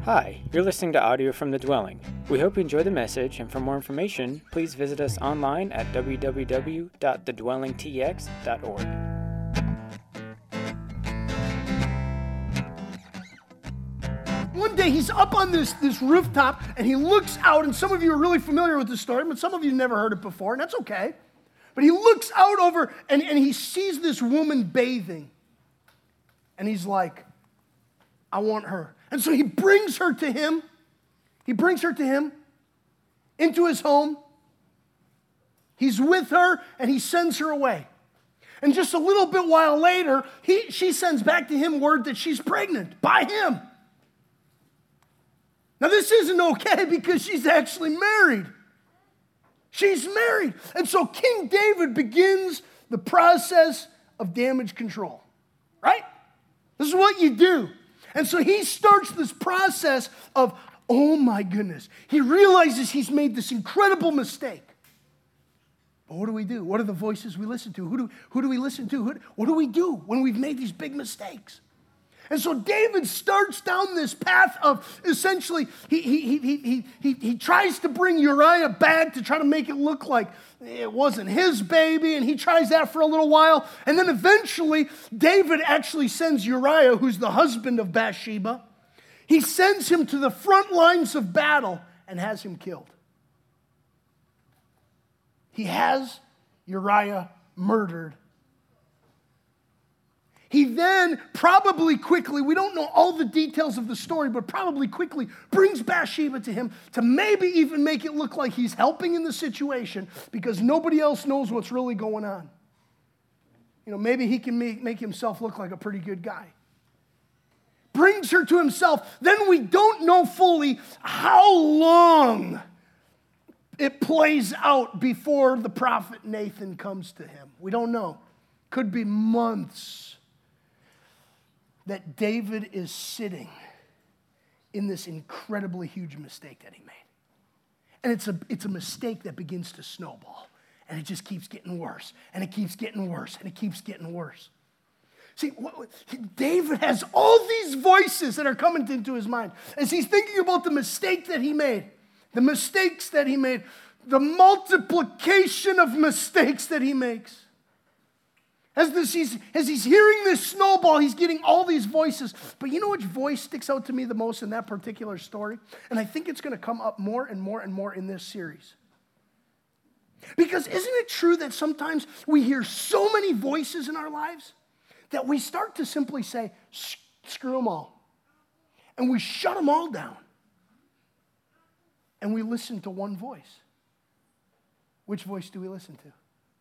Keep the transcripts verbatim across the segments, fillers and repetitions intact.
Hi, you're listening to audio from The Dwelling. We hope you enjoy the message, and for more information, please visit us online at w w w dot the dwelling t x dot org. One day he's up on this, this rooftop and he looks out, and some of you are really familiar with this story, but some of you never heard it before, and that's okay. But he looks out over and, and he sees this woman bathing. And he's like, I want her. And so he brings her to him. He brings her to him into his home. He's with her and he sends her away. And just a little bit while later, he, she sends back to him word that she's pregnant by him. Now this isn't okay because she's actually married. She's married. And so King David begins the process of damage control, right? This is what you do. And so he starts this process of, oh my goodness. He realizes he's made this incredible mistake. But what do we do? What are the voices we listen to? Who do, who do we listen to? Who, what do we do when we've made these big mistakes? And so David starts down this path of essentially, he, he, he, he, he, he tries to bring Uriah back to try to make it look like it wasn't his baby, and he tries that for a little while. And then eventually, David actually sends Uriah, who's the husband of Bathsheba, he sends him to the front lines of battle and has him killed. He has Uriah murdered. He then probably quickly, we don't know all the details of the story, but probably quickly brings Bathsheba to him to maybe even make it look like he's helping in the situation because nobody else knows what's really going on. You know, maybe he can make, make himself look like a pretty good guy. Brings her to himself. Then we don't know fully how long it plays out before the prophet Nathan comes to him. We don't know. Could be months. That David is sitting in this incredibly huge mistake that he made. And it's a, it's a mistake that begins to snowball. And it just keeps getting worse. And it keeps getting worse. And it keeps getting worse. See, what, David has all these voices that are coming into his mind. As he's thinking about the mistake that he made. The mistakes that he made. The multiplication of mistakes that he makes. As, this, he's, as he's hearing this snowball, he's getting all these voices. But you know which voice sticks out to me the most in that particular story? And I think it's going to come up more and more and more in this series. Because isn't it true that sometimes we hear so many voices in our lives that we start to simply say, screw them all. And we shut them all down. And we listen to one voice. Which voice do we listen to?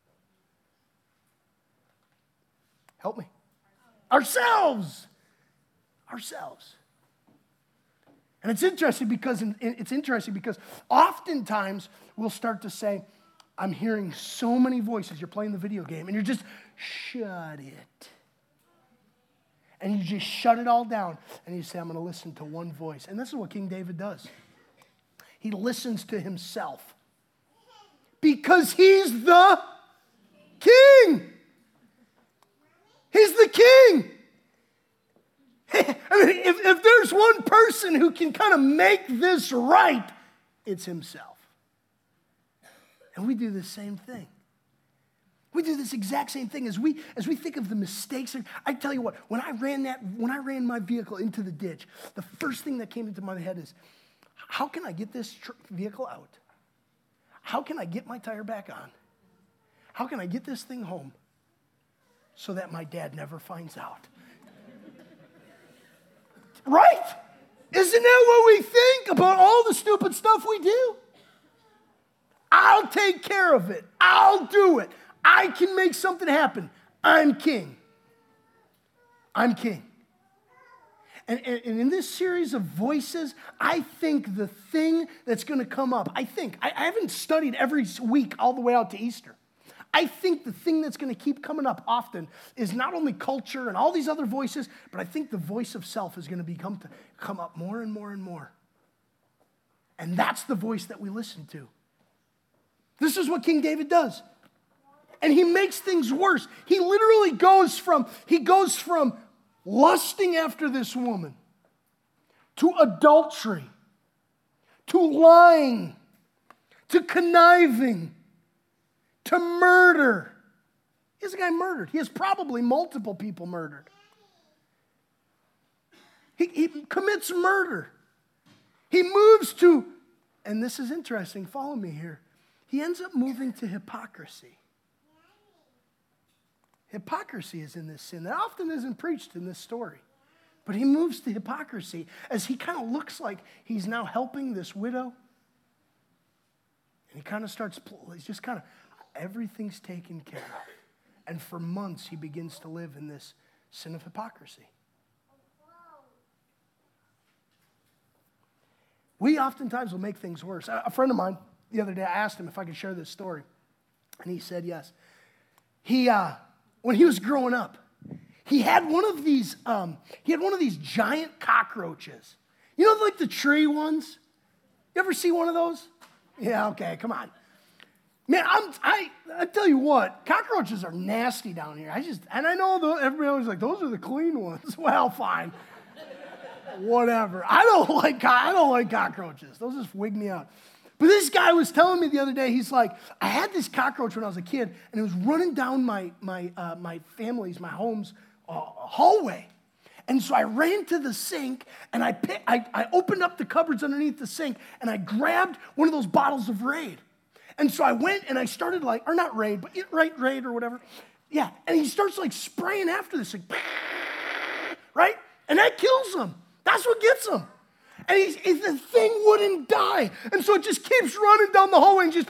Help me. Ourselves. Ourselves. And it's interesting because it's interesting because oftentimes we'll start to say, I'm hearing so many voices. You're playing the video game and you're just, shut it. And you just shut it all down and you say, I'm going to listen to one voice. And this is what King David does. He listens to himself because he's the king. He's the king. I mean, if, if there's one person who can kind of make this right, it's himself. And we do the same thing. We do this exact same thing as we as we think of the mistakes. I tell you what, when I ran that, when I ran my vehicle into the ditch, the first thing that came into my head is, how can I get this tr- vehicle out? How can I get my tire back on? How can I get this thing home? So that my dad never finds out. Right? Isn't that what we think about all the stupid stuff we do? I'll take care of it. I'll do it. I can make something happen. I'm king. I'm king. And, and, and in this series of voices, I think the thing that's going to come up, I think, I, I haven't studied every week all the way out to Easter. I think the thing that's going to keep coming up often is not only culture and all these other voices, but I think the voice of self is going to become to come up more and more and more. And that's the voice that we listen to. This is what King David does. And he makes things worse. He literally goes from, he goes from lusting after this woman to adultery, to lying, to conniving, to murder. He has a guy murdered. He has probably multiple people murdered. He, he commits murder. He moves to, and this is interesting, follow me here. He ends up moving to hypocrisy. Hypocrisy is in this sin that often isn't preached in this story. But he moves to hypocrisy as he kind of looks like he's now helping this widow. And he kind of starts, he's just kind of, everything's taken care of. And for months he begins to live in this sin of hypocrisy. We oftentimes will make things worse. A friend of mine, the other day, I asked him if I could share this story. And he said yes. He, uh, when he was growing up, he had one of these, um, he had one of these giant cockroaches. You know, like the tree ones? You ever see one of those? Yeah, okay, come on. Man, I'm, I, I tell you what, cockroaches are nasty down here. I just, and I know the, everybody always like, those are the clean ones. Well, fine. Whatever. I don't like, I don't like cockroaches. Those just wig me out. But this guy was telling me the other day, he's like, I had this cockroach when I was a kid, and it was running down my, my, uh, my family's, my home's uh, hallway. And so I ran to the sink, and I, pick, I, I opened up the cupboards underneath the sink, and I grabbed one of those bottles of Raid. And so I went, and I started like, or not Raid, but right, Raid or whatever. Yeah, and he starts like spraying after this, like, right? And that kills him. That's what gets him. And he's, the thing wouldn't die. And so it just keeps running down the hallway and just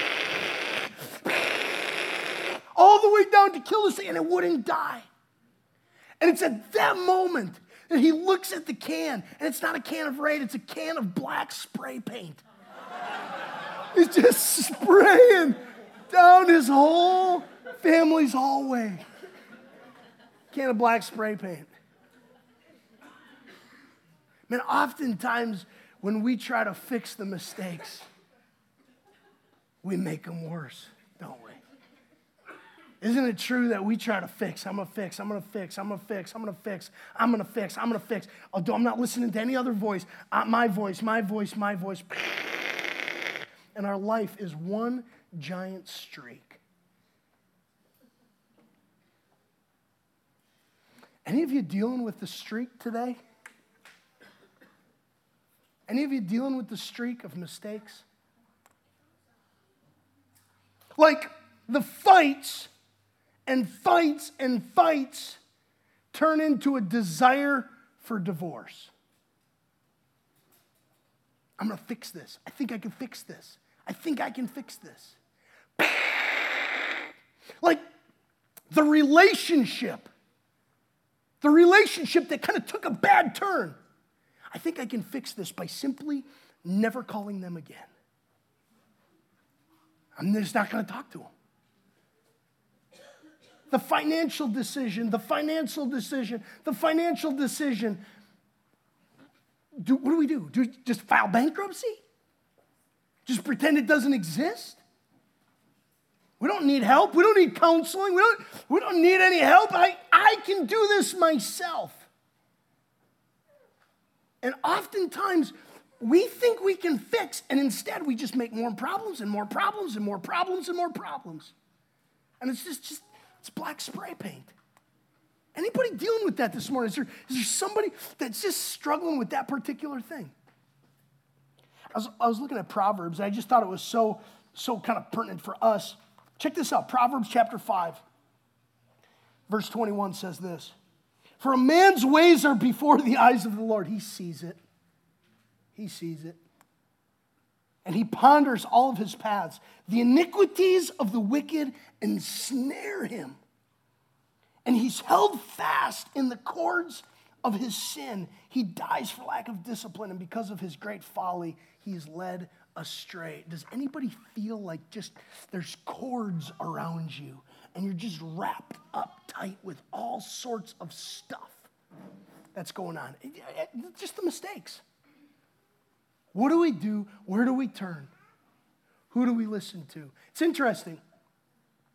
all the way down to kill this thing, and it wouldn't die. And it's at that moment that he looks at the can, and it's not a can of Raid, it's a can of black spray paint. He's just spraying down his whole family's hallway. Can of black spray paint. Man, oftentimes when we try to fix the mistakes, we make them worse, don't we? Isn't it true that we try to fix? I'm going to fix, I'm going to fix, I'm going to fix, I'm going to fix, I'm going to fix, I'm going to fix. Although I'm not listening to any other voice. Uh, my voice, my voice, my voice. And our life is one giant streak. Any of you dealing with the streak today? Any of you dealing with the streak of mistakes? Like the fights and fights and fights turn into a desire for divorce. I'm going to fix this. I think I can fix this. I think I can fix this. Like the relationship, the relationship that kind of took a bad turn. I think I can fix this by simply never calling them again. I'm just not going to talk to them. The financial decision, the financial decision, the financial decision. Do, what do we do? Do we just file bankruptcy? Just pretend it doesn't exist? We don't need help. We don't need counseling. We don't, we don't need any help. I, I can do this myself. And oftentimes, we think we can fix, and instead we just make more problems and more problems and more problems and more problems. And it's just, just it's black spray paint. Anybody dealing with that this morning? Is there, is there somebody that's just struggling with that particular thing? I was, I was looking at Proverbs, and I just thought it was so, so kind of pertinent for us. Check this out. Proverbs chapter five, verse twenty-one says this. For a man's ways are before the eyes of the Lord. He sees it. He sees it. And he ponders all of his paths. The iniquities of the wicked ensnare him. And he's held fast in the cords of his sin. He dies for lack of discipline, and because of his great folly, he is led astray. Does anybody feel like just there's cords around you, and you're just wrapped up tight with all sorts of stuff that's going on? Just the mistakes. What do we do? Where do we turn? Who do we listen to? It's interesting.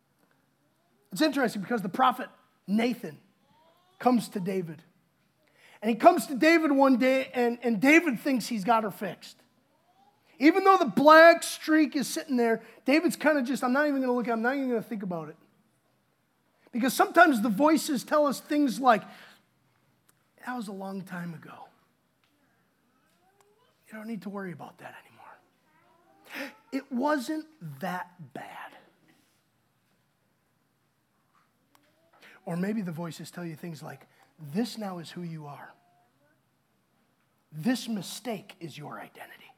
It's interesting because the prophet Nathan comes to David. And he comes to David one day, and, and David thinks he's got her fixed. Even though the black streak is sitting there, David's kind of just, I'm not even going to look at it, I'm not even going to think about it. Because sometimes the voices tell us things like, that was a long time ago. You don't need to worry about that anymore. It wasn't that bad. Or maybe the voices tell you things like, this now is who you are. This mistake is your identity.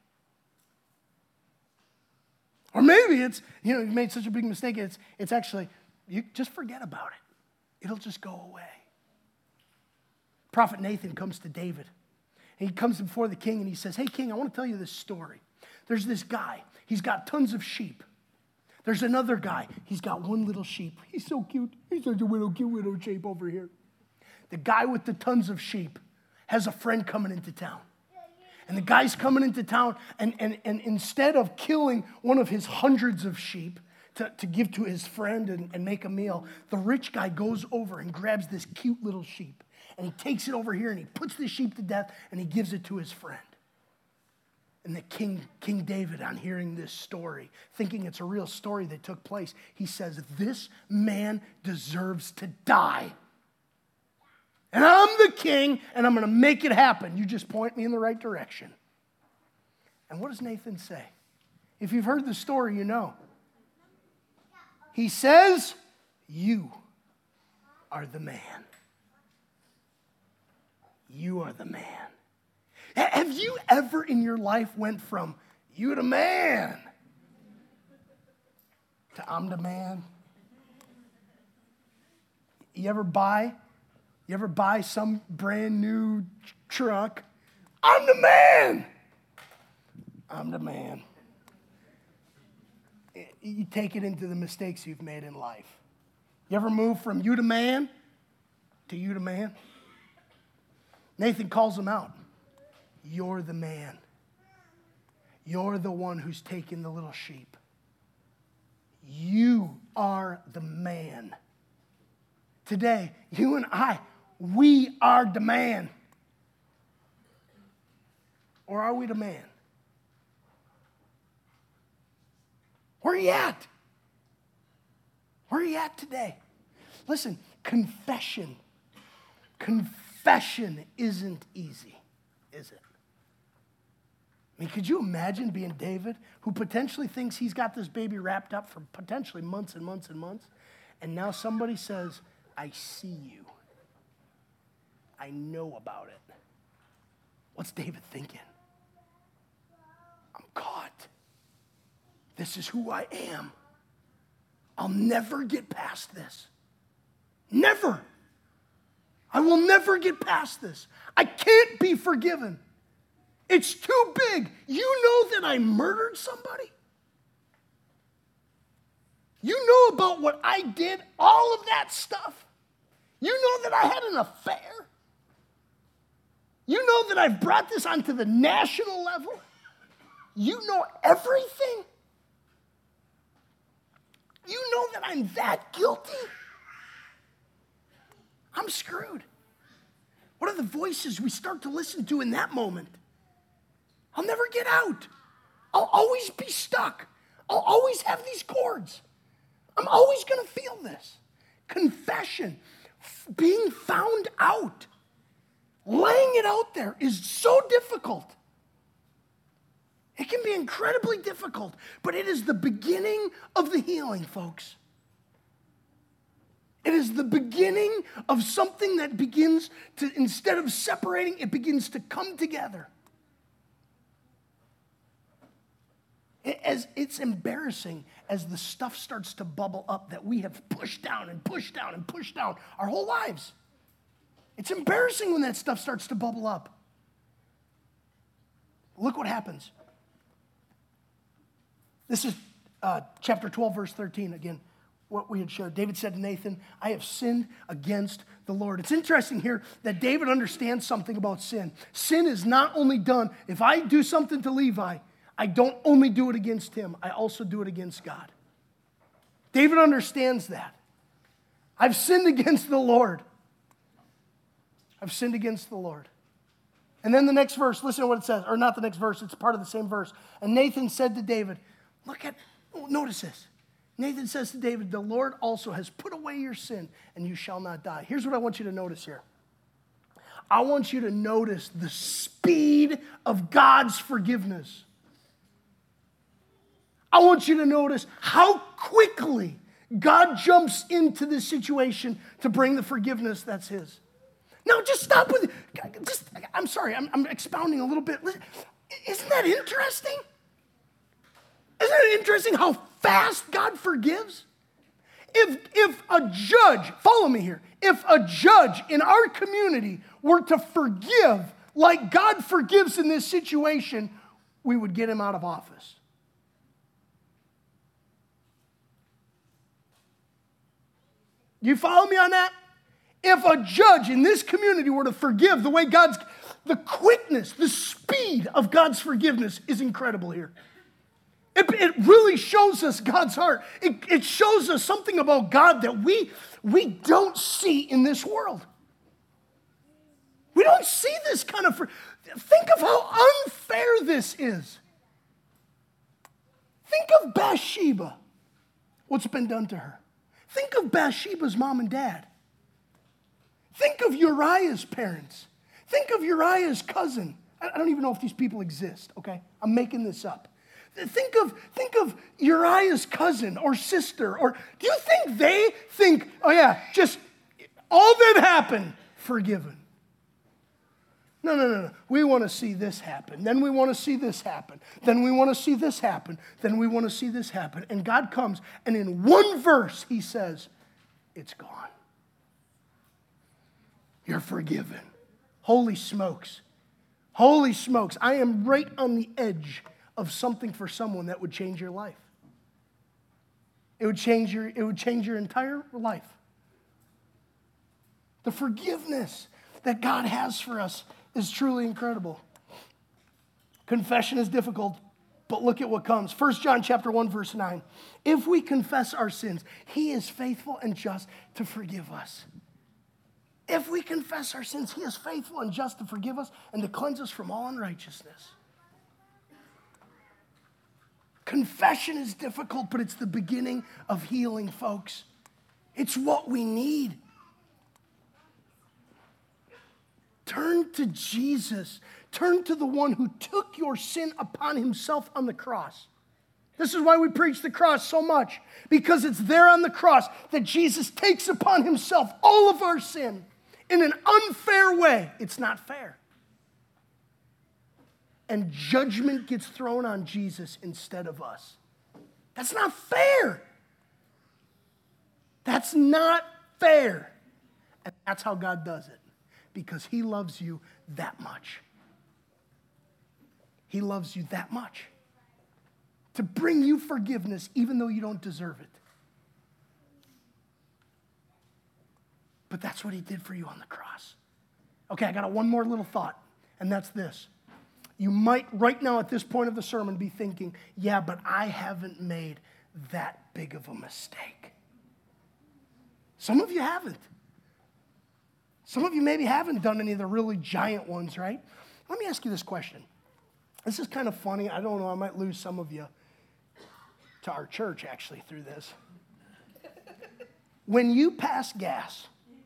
Or maybe it's, you know, you made such a big mistake, it's, it's actually, you just forget about it. It'll just go away. Prophet Nathan comes to David. And he comes before the king and he says, hey, king, I want to tell you this story. There's this guy. He's got tons of sheep. There's another guy. He's got one little sheep. He's so cute. He's such a little cute little sheep over here. The guy with the tons of sheep has a friend coming into town. And the guy's coming into town, and, and, and instead of killing one of his hundreds of sheep to, to give to his friend and, and make a meal, the rich guy goes over and grabs this cute little sheep. And he takes it over here and he puts the sheep to death and he gives it to his friend. And the king, King David, on hearing this story, thinking it's a real story that took place, he says, this man deserves to die. And I'm the king and I'm going to make it happen. You just point me in the right direction. And what does Nathan say? If you've heard the story, you know. He says, you are the man. You are the man. Have you ever in your life went from you the man to I'm the man? You ever buy, you ever buy some brand new truck? I'm the man. I'm the man. You take it into the mistakes you've made in life. You ever move from you the man to you the man? Nathan calls him out. You're the man. You're the one who's taken the little sheep. You are the man. Today, you and I, we are the man. Or are we the man? Where are you at? Where are you at today? Listen, confession. Confession isn't easy, is it? I mean, could you imagine being David, who potentially thinks he's got this baby wrapped up for potentially months and months and months, and now somebody says, I see you. I know about it. What's David thinking? I'm caught. This is who I am. I'll never get past this. Never. I will never get past this. I can't be forgiven. It's too big. You know that I murdered somebody? You know about what I did, all of that stuff? You know that I had an affair? You know that I've brought this onto the national level? You know everything? You know that I'm that guilty? I'm screwed. What are the voices we start to listen to in that moment? I'll never get out. I'll always be stuck. I'll always have these cords. I'm always going to feel this. Confession, being found out, laying it out there is so difficult. It can be incredibly difficult, but it is the beginning of the healing, folks. It is the beginning of something that begins to, instead of separating, it begins to come together. As it's embarrassing as the stuff starts to bubble up that we have pushed down and pushed down and pushed down our whole lives. It's embarrassing when that stuff starts to bubble up. Look what happens. This is uh, chapter twelve, verse thirteen again. What we had shared. David said to Nathan, I have sinned against the Lord. It's interesting here that David understands something about sin. Sin is not only done, if I do something to Levi, I don't only do it against him, I also do it against God. David understands that. I've sinned against the Lord. I've sinned against the Lord. And then the next verse, listen to what it says, or not the next verse, it's part of the same verse. And Nathan said to David, look at, oh, notice this. Nathan says to David, the Lord also has put away your sin, and you shall not die. Here's what I want you to notice here. I want you to notice the speed of God's forgiveness. I want you to notice how quickly God jumps into this situation to bring the forgiveness that's his. Now, just stop with, just, I'm sorry, I'm, I'm expounding a little bit. Listen, isn't that interesting? Isn't it interesting how fast God forgives? If, if a judge, follow me here, if a judge in our community were to forgive like God forgives in this situation, we would get him out of office. You follow me on that? If a judge in this community were to forgive the way God's, the quickness, the speed of God's forgiveness is incredible here. It, it really shows us God's heart. It, it shows us something about God that we, we don't see in this world. We don't see this kind of, think of how unfair this is. Think of Bathsheba, what's been done to her. Think of Bathsheba's mom and dad. Think of Uriah's parents. Think of Uriah's cousin. I don't even know if these people exist, okay? I'm making this up. Think of, think of Uriah's cousin or sister, or do you think they think, oh yeah, just all that happened, forgiven? No, no, no, no. We want to see this happen. Then we want to see this happen. Then we want to see this happen. Then we want to see this happen. And God comes, and in one verse, he says, it's gone. You're forgiven. Holy smokes. Holy smokes. I am right on the edge of something for someone that would change your life. It would change your, it would change your entire life. The forgiveness that God has for us is truly incredible. Confession is difficult, but look at what comes. First John chapter one, verse nine. If we confess our sins, he is faithful and just to forgive us. If we confess our sins, he is faithful and just to forgive us and to cleanse us from all unrighteousness. Confession is difficult, but it's the beginning of healing, folks. It's what we need. Turn to Jesus. Turn to the one who took your sin upon himself on the cross. This is why we preach the cross so much, because it's there on the cross that Jesus takes upon himself all of our sin in an unfair way. It's not fair. And judgment gets thrown on Jesus instead of us. That's not fair. That's not fair. And that's how God does it, because he loves you that much. He loves you that much to bring you forgiveness even though you don't deserve it. But that's what he did for you on the cross. Okay, I got a one more little thought, and that's this. You might right now at this point of the sermon be thinking, yeah, but I haven't made that big of a mistake. Some of you haven't. Some of you maybe haven't done any of the really giant ones, right? Let me ask you this question. This is kind of funny. I don't know, I might lose some of you to our church actually through this. When you pass gas,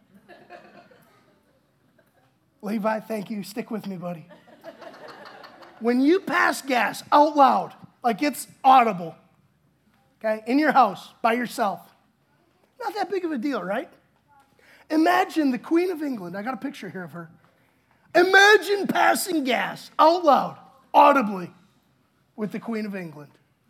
Levi, thank you. Stick with me, buddy. When you pass gas out loud, like it's audible, okay, in your house, by yourself, not that big of a deal, right? Imagine the Queen of England. I got a picture here of her. Imagine passing gas out loud, audibly, with the Queen of England.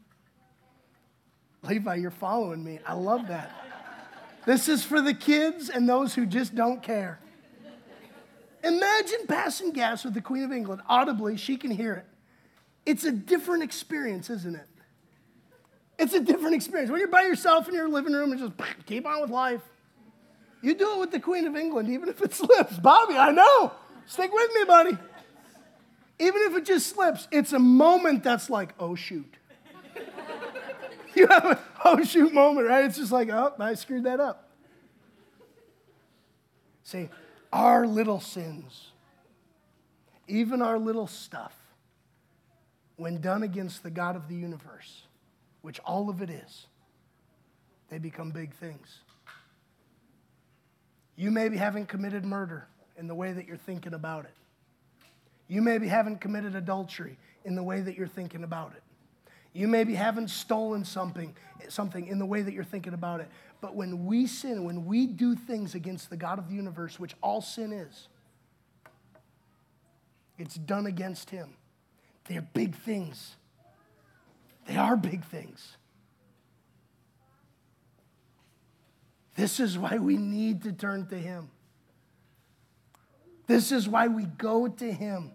Levi, you're following me. I love that. This is for the kids and those who just don't care. Imagine passing gas with the Queen of England audibly. She can hear it. It's a different experience, isn't it? It's a different experience. When you're by yourself in your living room and just keep on with life. You do it with the Queen of England, even if it slips. Bobby, I know. Stick with me, buddy. Even if it just slips, it's a moment that's like, oh, shoot. You have an oh, shoot moment, right? It's just like, oh, I screwed that up. See, our little sins. even our little stuff, when done against the God of the universe, which all of it is, they become big things. You maybe haven't committed murder in the way that you're thinking about it. You maybe haven't committed adultery in the way that you're thinking about it. You maybe haven't stolen something, something in the way that you're thinking about it. But when we sin, when we do things against the God of the universe, which all sin is, it's done against him. They're big things. They are big things. This is why we need to turn to him. This is why we go to him.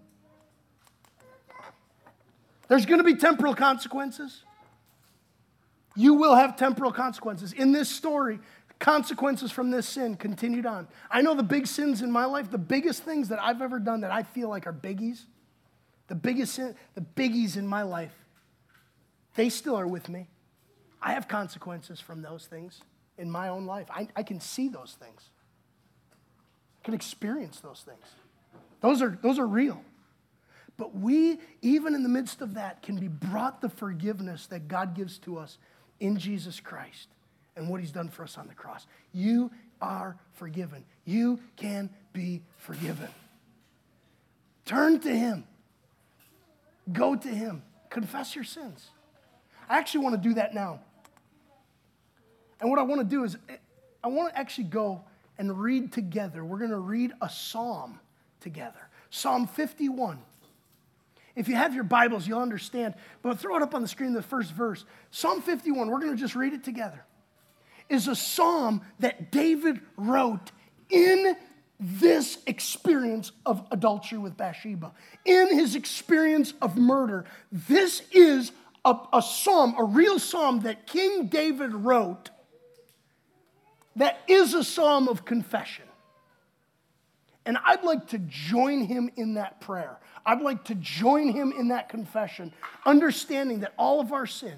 There's going to be temporal consequences. You will have temporal consequences. In this story, consequences from this sin continued on. I know the big sins in my life, the biggest things that I've ever done that I feel like are biggies, the biggest sin, the biggies in my life, they still are with me. I have consequences from those things in my own life. I, I can see those things. I can experience those things. Those are, those are real. But we, even in the midst of that, can be brought the forgiveness that God gives to us in Jesus Christ and what he's done for us on the cross. You are forgiven. You can be forgiven. Turn to him. Go to him. Confess your sins. I actually want to do that now. And what I want to do is, I want to actually go and read together. We're going to read a psalm together. Psalm fifty-one. If you have your Bibles, you'll understand. But throw it up on the screen, the first verse. Psalm fifty-one, we're going to just read it together, is a psalm that David wrote in this experience of adultery with Bathsheba, in his experience of murder. This is a, a psalm, a real psalm that King David wrote that is a psalm of confession. And I'd like to join him in that prayer. I'd like to join him in that confession, understanding that all of our sin,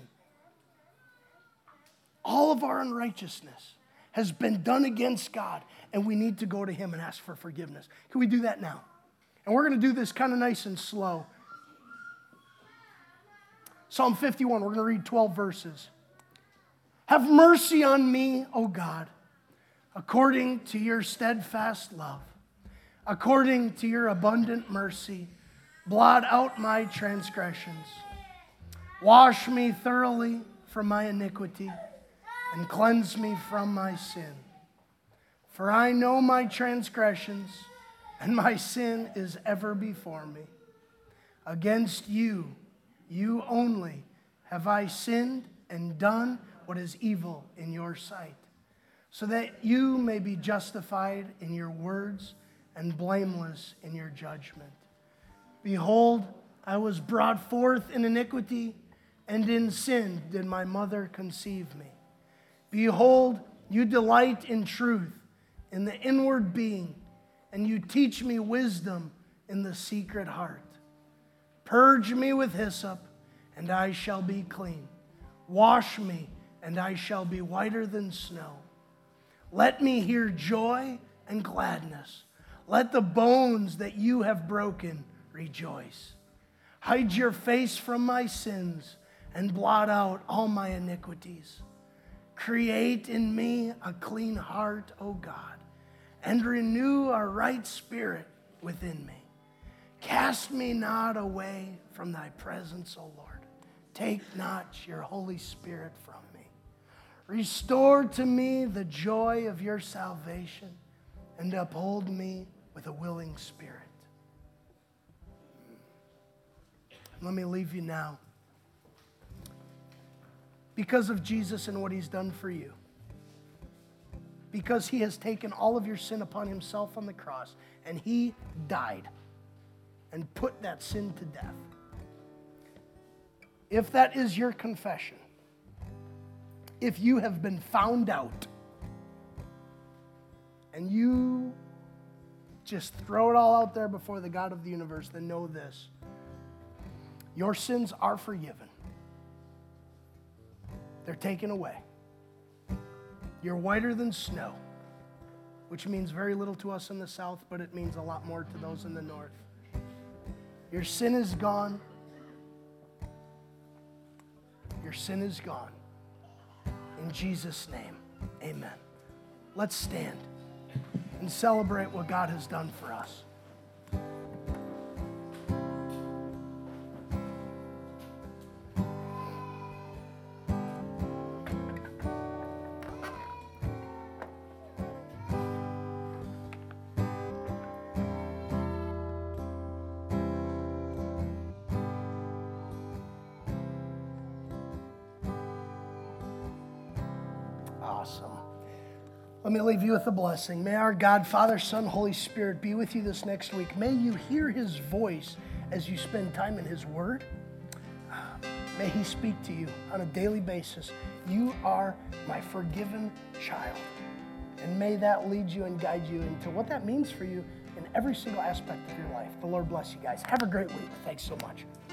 all of our unrighteousness has been done against God, and we need to go to him and ask for forgiveness. Can we do that now? And we're going to do this kind of nice and slow. Psalm fifty-one, we're going to read twelve verses. Have mercy on me, O God, according to your steadfast love, according to your abundant mercy. Blot out my transgressions. Wash me thoroughly from my iniquity and cleanse me from my sin. For I know my transgressions, and my sin is ever before me. Against you, you only, have I sinned and done what is evil in your sight, so that you may be justified in your words and blameless in your judgment. Behold, I was brought forth in iniquity, and in sin did my mother conceive me. Behold, you delight in truth, in the inward being, and you teach me wisdom in the secret heart. Purge me with hyssop, and I shall be clean. Wash me, and I shall be whiter than snow. Let me hear joy and gladness. Let the bones that you have broken rejoice. Hide your face from my sins and blot out all my iniquities. Create in me a clean heart, O God, and renew a right spirit within me. Cast me not away from thy presence, O Lord. Take not your Holy Spirit from me. Restore to me the joy of your salvation, and uphold me with a willing spirit. Let me leave you now. Because of Jesus and what he's done for you. Because he has taken all of your sin upon himself on the cross, and he died and put that sin to death. If that is your confession, if you have been found out, and you just throw it all out there before the God of the universe, then know this. Your sins are forgiven. They're taken away. You're whiter than snow, which means very little to us in the south, but it means a lot more to those in the north. Your sin is gone. Your sin is gone. In Jesus' name, amen. Let's stand and celebrate what God has done for us. Awesome. Let me leave you with a blessing. May our God, Father, Son, Holy Spirit be with you this next week. May you hear his voice as you spend time in his word. May he speak to you on a daily basis. You are my forgiven child. And may that lead you and guide you into what that means for you in every single aspect of your life. The Lord bless you guys. Have a great week. Thanks so much.